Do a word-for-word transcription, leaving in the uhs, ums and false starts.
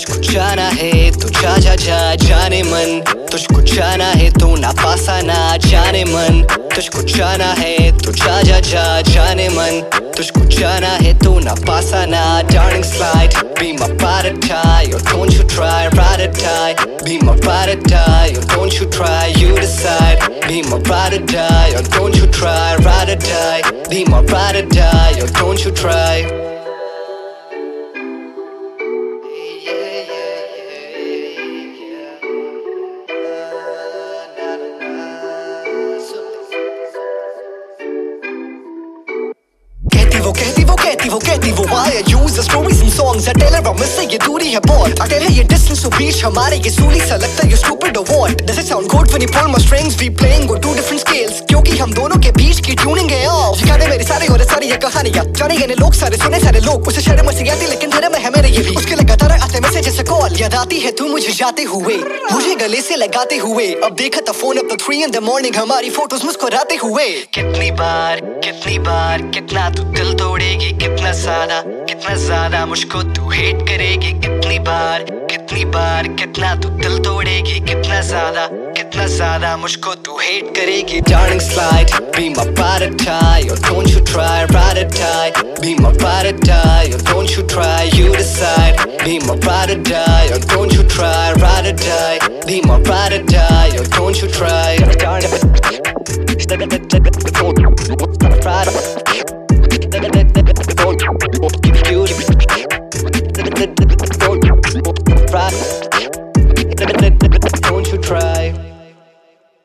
तुझको जाना है तो जा जा जा जाने मन, तुझको जाना है तो ना पासा ना जाने मन, तुझको जाना है तो जा जा जा जाने मन, तुझको जाना है तो ना पासा ना. Darling slide, be my ride or die, or don't you try, ride or die. Be my ride or die, or don't you try, you decide. Be my ride or die, or don't you try, ride or die. Be my ride or die, or don't you try. वो कहती वो कहती वो कहती वो why I use the stories and songs I tell her I'm missing ये दूरी है बहुत I tell her ये distance तो बीच हमारे ये सूली सा लगता है you stupid or what. Does it sound good when you pull my strings we playing on two different scales क्योंकि हम दोनों के बीच की tuning है off. ये गाने मेरे सारे और सारी ये कहानियाँ जाने गाने लोग सारे सुने सारे लोग उसे शर्म मस्ती आती लेकिन धर्म है मेरे ये भी उसके लगातार आते मैसेज जैसे कॉल याद आती है तू मुझे जाते हुए मुझे गले से लगाते हुए अब देखा था फोन अब तो three in the morning हमारी फोटोज मुस्कुराते हुए. कितनी बार कितनी बार कितना तू दिल तोड़ेगी कितना ज्यादा कितना ज्यादा मुझको तू हेट करेगी कितनी बार कितनी बार कितना तू दिल तोड़ेगी कितना ज्यादा कितना ज्यादा मुझको तू हेट करेगी. Darling slide, be my ride or die, or don't you try, ride or die. Be my ride or die, or don't you try, you decide. Be my ride or die, or don't you try, ride or die. Be my ride or die, or don't you try. Ride